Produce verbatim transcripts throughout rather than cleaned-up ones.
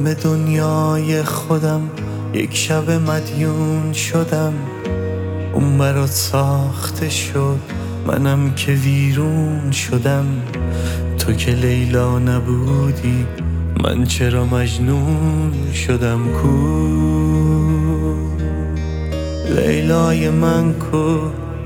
به دنیای خودم یک شب مدیون شدم. اون برات ساخته شد، منم که ویرون شدم. تو که لیلا نبودی، من چرا مجنون شدم؟ کو لیلای من، کو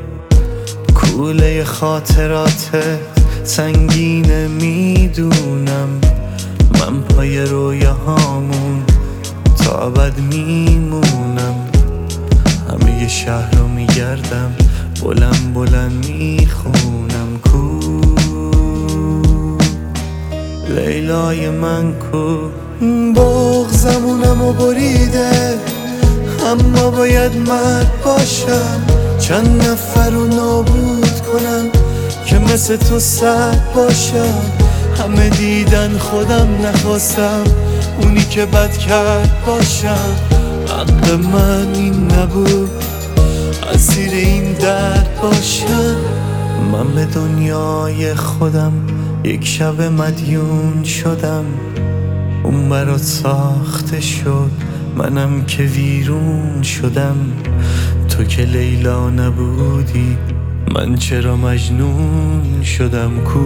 کوله خاطراتت سنگینه میدونم. من پای رویاهامون تا ابد میمونم. همه شهر رو میگردم، بلند بلند میخونم. کو لیلای من، کو بغضمونمو بریده، اما باید مرد باشم. چند نفر رو نابود کنم که مثل تو سرد باشم. همه دیدن خودم نخواستم، اونی که بد کرد باشم. حق من این نبود، اسیر این درد باشم. من به دنیای خودم یک شب مدیون شدم. اون برات ساخته شد، منم که ویرون شدم. تو که لیلا نبودی، من چرا مجنون شدم؟ کو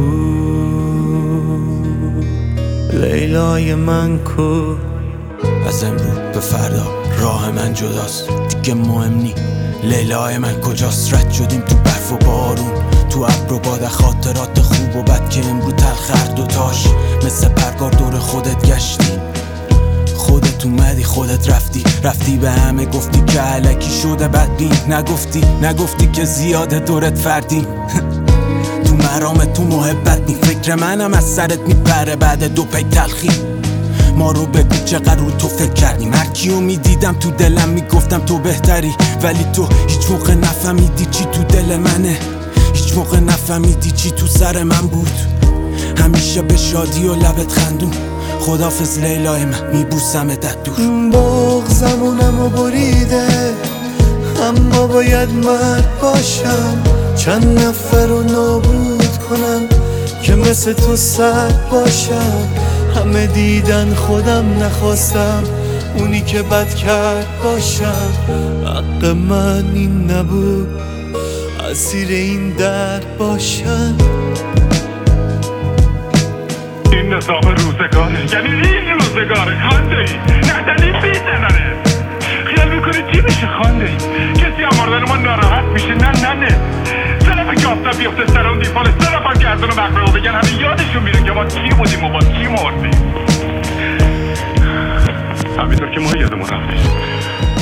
لیلای من، کو از امروز به فردا راه من جداست، دیگه مهم نی لیلای من کجاست. رد شدیم تو برف و بارون، تو ابر و باد، خاطرات خوب و بد که امروز تلخ دوتاش. مثل پرگار دور خودت گشتی، خودت اومدی خودت رفتی. رفتی به همه گفتی که علکی شده بدبین، نگفتی نگفتی که زیاده دورت فردی. تو مرام تو محبت نی، فکر منم از سرت میپره بعد دو پی تلخی. ما رو بگو چقدر رو تو فکر کردیم. هر کیو میدیدم تو دلم میگفتم تو بهتری، ولی تو هیچ موقع نفهمیدی چی تو دل منه. هیچ موقع نفهمیدی چی تو سر من بود. همیشه به شادی و لبت خندون. خدافظ لیلای من، میبوسمت دور. بغضمونمو بریده، اما باید مرد باشم. چند نفر رو نابود کنم که مثل تو سرد باشم. همه دیدن خودم نخواستم، اونی که بد کرد باشم. حق من این نبود، اسیر این درد باشم. این نظام روزگاره، یعنی این روزگاره. خانده ای ندنی بیزنانه، خیال میکنی چی میشه؟ خانده ای کسی اماردن ما ناراحت میشه؟ نه نه نه سلف کافتا بیفته سر اون دیفال، سلف هم گردن و مقبره بگن همه یادشون میره که ما چی بودیم و با چی مردیم. همینطور که ما یادمون رفتیم.